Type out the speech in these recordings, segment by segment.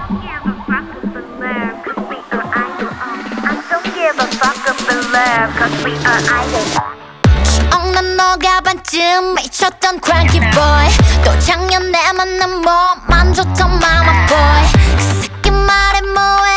기억난 너가 반쯤 미쳤던 cranky boy 또 작년에 만난 몸만 좋던 mama boy 그 새끼 말해 뭐해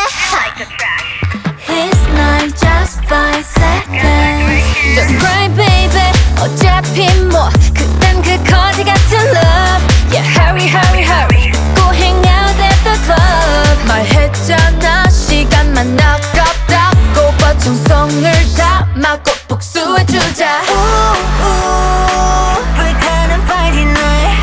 It's not just 5 seconds Don't cry baby 어차피 뭐 그땐 그 거지 같은 love Yeah hurry hurry hurry Go hang out at the club 말했잖아 시간만 아깝다고 버청성을 담아고 복수해주자 불타는 party night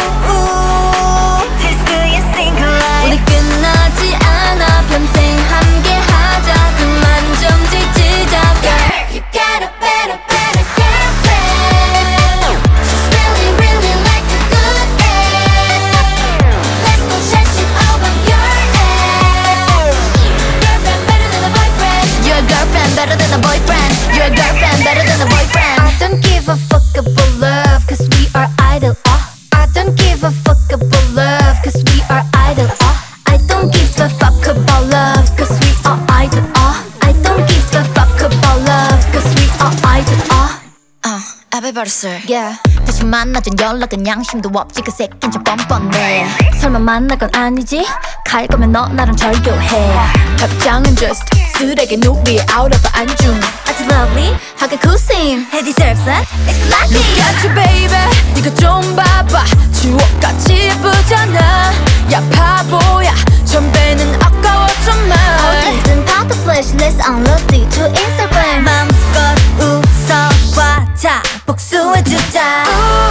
디스크의 single light 우리 끝나지 않아 평생 함께하자 그만 좀 지치자 Girl you got a better better girlfriend She's really really like a good egg Let's go chat shit over your ex Girlfriend better than a boyfriend Your girlfriend better than a boyfriend Your girlfriend better than a boyfriend I don't give a fuck about love cause we are idle I don't give a fuck about love cause we are idle I don't give a fuck about love cause we are idle I don't give a fuck about love cause we are idle Everybody say Yeah 다시 만나준 연락은 양심도 없지 그 새낀 좀 뻔뻔해 설마 만날 건 아니지? 갈 거면 너 나랑 절교해 답장은 just 쓰레기 놀이 out of 안중 아주 lovely 하게 구심 He deserves it It's lucky Look at you baby 이거 좀 봐봐 추억같이 예쁘잖아 야 바보야 전배는 아까워 정말 어디든 봐도 flashlights unloaded to Instagram 맘껏 웃어봐 자 복수해주자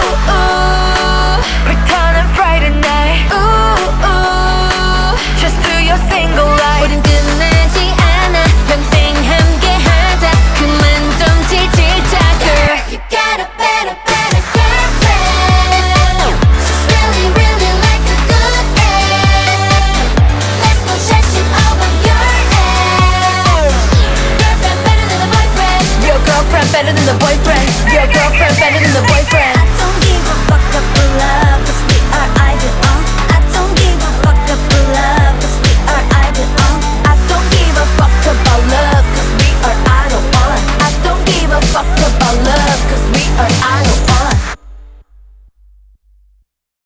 Return on Friday night Just do your single life 우린 끝나지 않아 평생 함께하자 그만 좀 지치자 Girl you got a better better girlfriend She's really really like a good egg Let's go chat shit over your ex Girlfriend better than a boyfriend Your girlfriend better than the boyfriend Your girlfriend better than the boyfriend I don't give a fuck about love 'cause